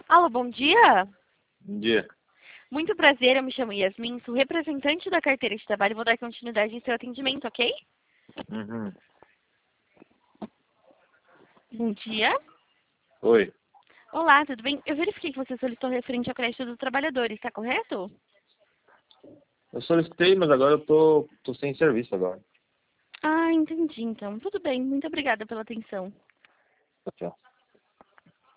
Alô, bom dia. Bom dia. Muito prazer, eu me chamo Yasmin, sou representante da carteira de trabalho e vou dar continuidade em seu atendimento, ok? Uhum. Bom dia. Oi. Olá, tudo bem? Eu verifiquei que você solicitou referente ao crédito dos trabalhadores, está correto? Eu solicitei, mas agora eu tô sem serviço agora. Ah, entendi então. Tudo bem, muito obrigada pela atenção. Tchau.